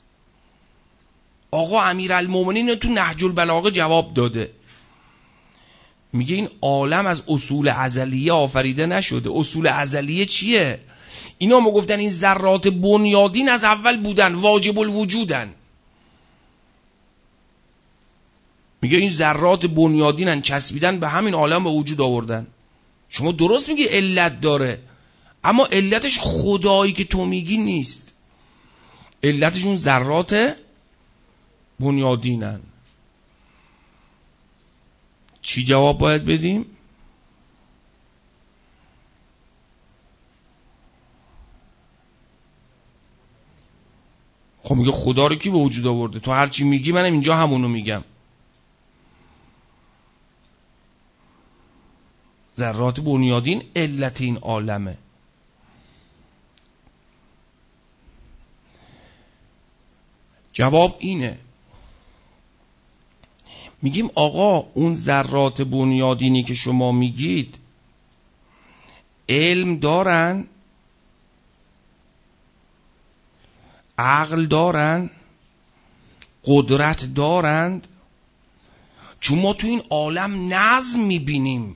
آقا امیرالمومنین تو نهج البلاغه جواب داده، میگه این عالم از اصول ازلیه آفریده نشده. اصول ازلیه چیه؟ اینا ما گفتن این ذرات بنیادین از اول بودن، واجب الوجودن. میگه این ذرات بنیادینن، چسبیدن به همین عالم به وجود آوردن. شما درست میگی علت داره، اما علتش خدایی که تو میگی نیست، علتش اون ذرات بنیادینن. چی جواب باید بدیم؟ خب میگه خدا رو کی به وجود آورده؟ تو هر چی میگی منم اینجا همونو میگم. ذرات بنیادین علت این عالمه. جواب اینه، میگیم آقا اون ذرات بنیادینی که شما میگید علم دارن، عقل دارن، قدرت دارند؟ چون ما تو این عالم نظم میبینیم،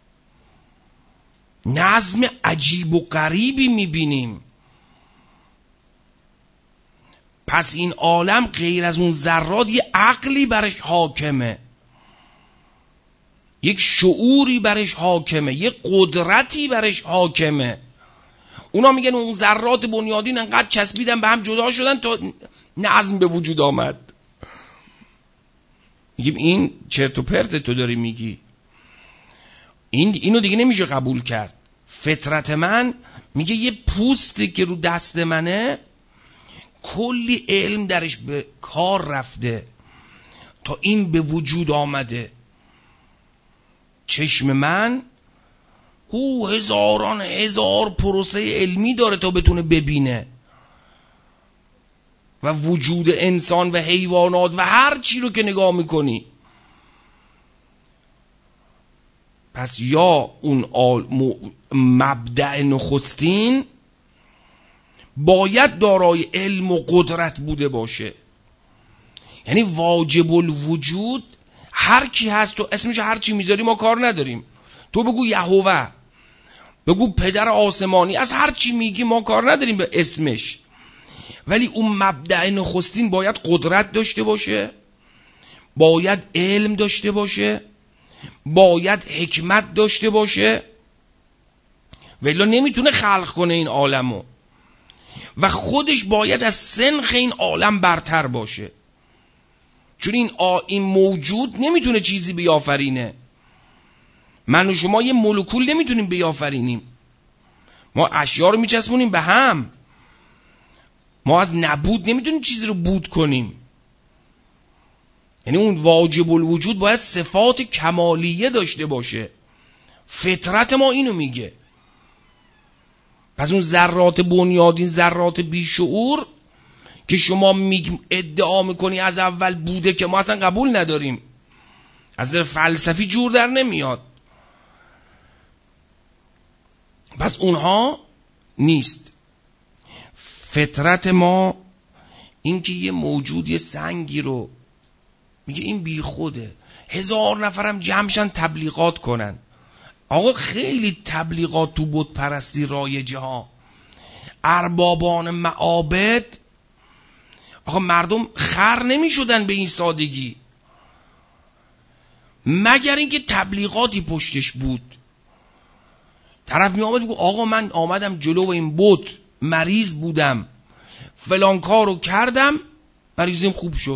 نظم عجیب و غریبی میبینیم. پس این عالم غیر از اون ذرات یه عقلی برش حاکمه، یک شعوری برش حاکمه، یک قدرتی برش حاکمه. اونا میگن اون ذرات بنیادین انقدر چسبیدن به هم جدا شدن تا نظم به وجود آمد. میگیم این چرت و پرت تو داری میگی، این اینو دیگه نمیشه قبول کرد. فطرت من میگه یه پوستی که رو دست منه کلی علم درش به کار رفته تا این به وجود آمده. چشم من او هزاران هزار پروسه علمی داره تا بتونه ببینه و وجود انسان و حیوانات و هر چی رو که نگاه میکنی. پس یا اون مبدأ نخستین باید دارای علم و قدرت بوده باشه، یعنی واجب الوجود هر کی هست تو اسمش هر چی میذاری ما کار نداریم. تو بگو یهوه، بگو پدر آسمانی، از هر چی میگی ما کار نداریم به اسمش، ولی اون مبدأ نخستین باید قدرت داشته باشه، باید علم داشته باشه، باید حکمت داشته باشه، ولی نمیتونه خلق کنه این عالمو، و خودش باید از سنخ این عالم برتر باشه، چون این آ... این موجود نمیتونه چیزی بیافرینه. من و شما یه مولکول نمیتونیم بیافرینیم، ما اشیا رو میچسبونیم به هم، ما از نبود نمیتونیم چیزی رو بود کنیم. یعنی اون واجب الوجود باید صفات کمالیه داشته باشه. فطرت ما اینو میگه. پس اون ذرات بنیادین، ذرات بیشعور که شما میگ ادعا میکنی از اول بوده، که ما اصلا قبول نداریم، از نظر فلسفی جور در نمیاد. پس اونها نیست. فطرت ما این که یه موجود یه سنگی رو میگه این بی خوده، هزار نفرم جمعشن تبلیغات کنن. آقا خیلی تبلیغات تو بت پرستی رایجه ها، اربابان معابد. آقا مردم خر نمی شدن به این سادگی، مگر اینکه تبلیغاتی پشتش بود. طرف می آمد بگو آقا من آمدم جلو این بت، مریض بودم، فلان کارو کردم، مریضیم خوب شد.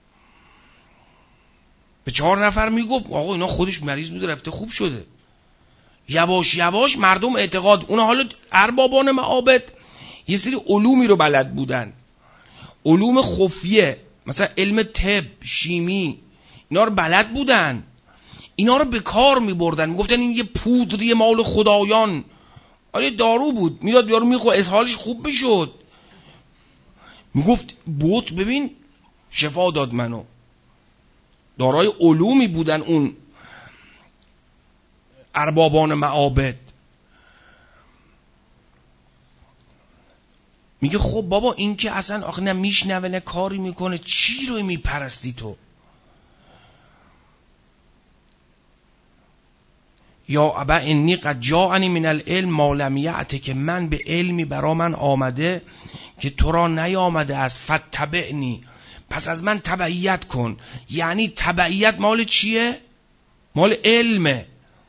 به چهار نفر می گفت آقا اینا خودش مریض بوده رفته خوب شده. یواش یواش مردم اعتقاد اونا، حالا اربابان معابد یه سری علومی رو بلد بودن، علوم خفیه، مثلا علم طب، شیمی، اینا رو بلد بودن، اینا رو به کار می بردن، می گفتن این یه پودری مال خدایان، آره دارو بود، میداد یارو میخو اسهالش خوب بشد. می گفت بوت ببین شفا داد منو. دارای علومی بودن اون اربابان معابد. میگه خب بابا این که اصلا آخه نه میشنوه نه کاری میکنه، چی رو میپرستی تو؟ یا ابا انی قد جاءنی من العلم ما لم یأتک، که من به علمی برا من آمده که تو را نیامده است، فتبعنی، پس از من تبعیت کن. یعنی تبعیت مال چیه؟ مال علمه.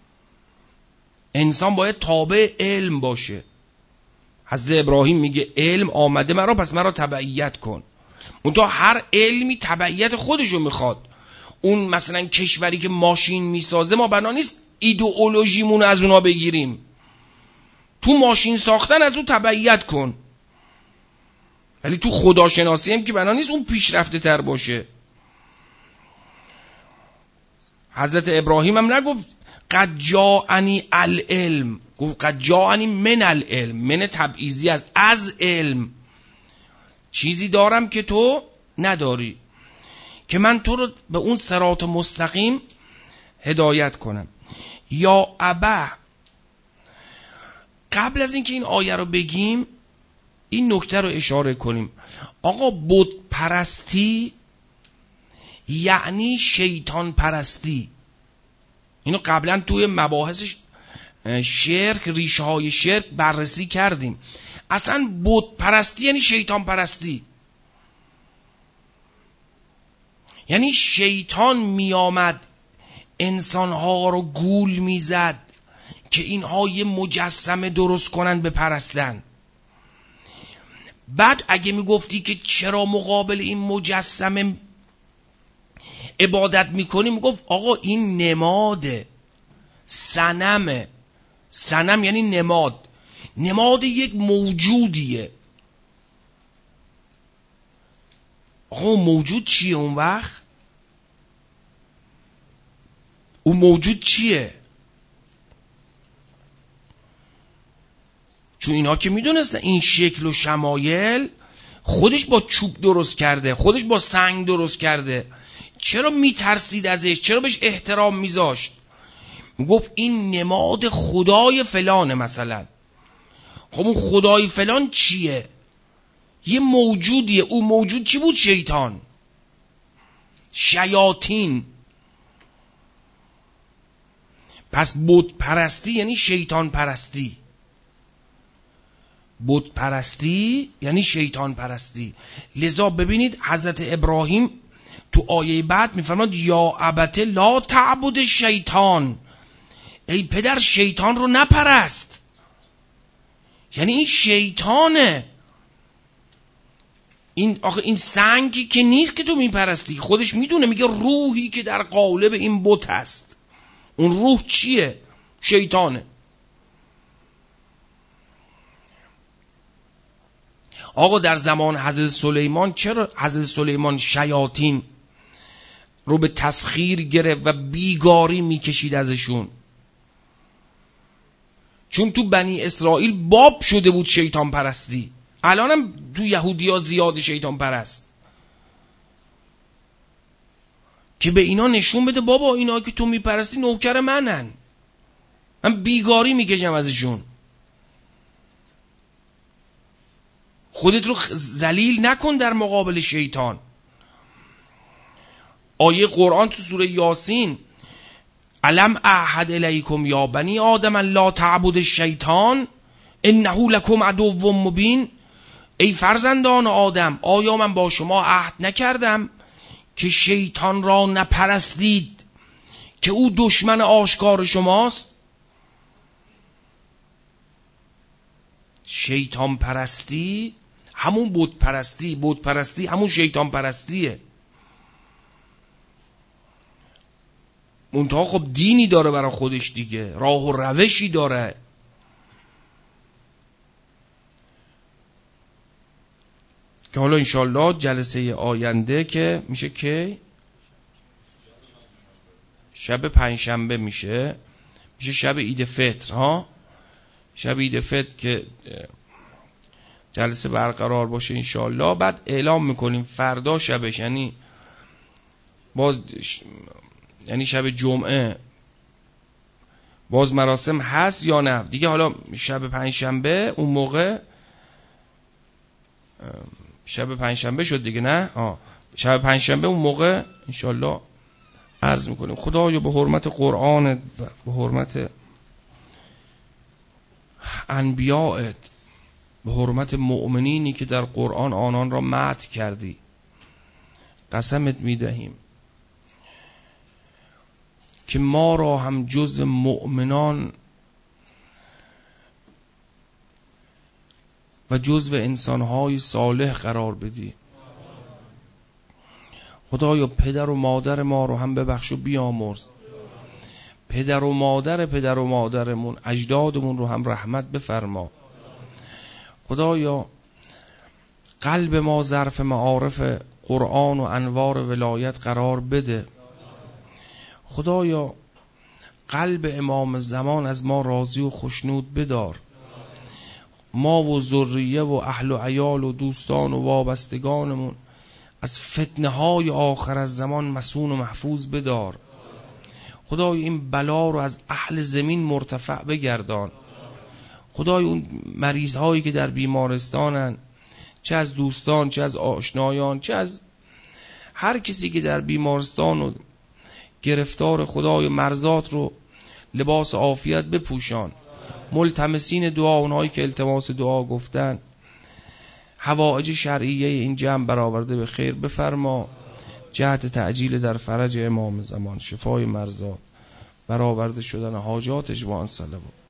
انسان باید تابع علم باشه. حضرت ابراهیم میگه علم آمده مرا، پس مرا تبعیت کن. منتها هر علمی تبعیت خودشو میخواد. اون مثلا کشوری که ماشین میسازه، ما بنا نیست ایدئولوژیمون از اونا بگیریم. تو ماشین ساختن از اون تبعیت کن، ولی تو خداشناسی هم که بنا نیست اون پیشرفته تر باشه. حضرت ابراهیم هم نگفت قد جاءنی العلم، گفت قد جاءنی من العلم. من تبعیضی از از علم، چیزی دارم که تو نداری، که من تو رو به اون صراط مستقیم هدایت کنم. یا ابا، قبل از اینکه این آیه رو بگیم این نکته رو اشاره کنیم. آقا بت پرستی یعنی شیطان پرستی. اینو قبلا توی مباحث شرک، ریشه های شرک بررسی کردیم. اصلا بت پرستی یعنی شیطان پرستی. یعنی شیطان می آمد انسانها رو گول می زد که اینها یه مجسمه درست کنن بپرستن. بعد اگه می گفتی که چرا مقابل این مجسمه عبادت می کنی، می گفت آقا این نماده، صنمه. صنم یعنی نماد، نماد یک موجودیه. آقا موجود چیه اون وقت؟ اون موجود چیه؟ چون اینا که میدونستن این شکل و شمایل خودش با چوب درست کرده، خودش با سنگ درست کرده، چرا میترسید ازش؟ چرا بهش احترام میذاشت؟ میگفت این نماد خدای فلانه مثلا. خب اون خدای فلان چیه؟ یه موجودیه. اون موجود چی بود؟ شیطان، شیاطین. پس بت پرستی یعنی شیطان پرستی. بت پرستی یعنی شیطان پرستی. لذا ببینید حضرت ابراهیم تو آیه بعد میفرماد یا ابت لا تعبد شیطان، ای پدر شیطان رو نپرست. یعنی این شیطانه. این آخه این سنگی که نیست که تو میپرستی، خودش میدونه. میگه روحی که در قالب این بت هست. اون روح چیه؟ شیطانه. آقا در زمان حضرت سلیمان چرا حضرت سلیمان شیاطین رو به تسخیر گرفت و بیگاری میکشید ازشون؟ چون تو بنی اسرائیل باب شده بود شیطان پرستی. الانم تو یهودی ها زیاد شیطان پرست که به اینا نشون بده بابا اینا که تو میپرستی نوکر منن، من بیگاری میکشم ازشون. خودت رو ذلیل نکن در مقابل شیطان. آیه قرآن تو سوره یاسین، الم اعهد الیکم یا بنی آدم لا تعبد الشیطان انه لکم عدو مبین. ای فرزندان آدم، آیا من با شما عهد نکردم که شیطان را نپرستید که او دشمن آشکار شماست؟ شیطان پرستی همون بت پرستی، بت پرستی همون شیطان پرستیه. منتها خب دینی داره برای خودش دیگه، راه و روشی داره. که حالا انشالله جلسه آینده که میشه که شب پنجشنبه میشه میشه شب عید فطر ها، شب عید فطر که جلسه برقرار باشه انشالله. بعد اعلام میکنیم فردا شبش، یعنی باز یعنی شب جمعه باز مراسم هست یا نه دیگه. حالا شب پنجشنبه اون موقع شب پنجشنبه شد دیگه، نه؟ آه. شب پنجشنبه اون موقع انشالله عرض میکنیم خدایا به حرمت قرآن، به حرمت انبیائت، به حرمت مؤمنینی که در قرآن آنان را مدح کردی، قسمت میدهیم که ما را هم جز مؤمنان و جزو انسانهای صالح قرار بدی. خدایا پدر و مادر ما رو هم ببخش و بیامرز، پدر و مادر پدر و مادرمون، اجدادمون رو هم رحمت بفرما. خدایا قلب ما ظرف معارف قرآن و انوار ولایت قرار بده. خدایا قلب امام زمان از ما راضی و خشنود بدار. ما و ذریه و اهل و عیال و دوستان و وابستگانمون از فتنه های آخر از زمان مسون و محفوظ بدار. خدای این بلا رو از اهل زمین مرتفع بگردان. خدای اون مریض هایی که در بیمارستانن، چه از دوستان چه از آشنایان چه از هر کسی که در بیمارستان و گرفتار، خدای مرزات رو لباس عافیت بپوشان. ملتمسین دعا، اونهایی که التماس دعا گفتن، حوائج شرعیه این جمع برآورده به خیر بفرما. جهت تعجیل در فرج امام زمان، شفای مرضات، برآورده شدن حاجات اجماعاً صلوات.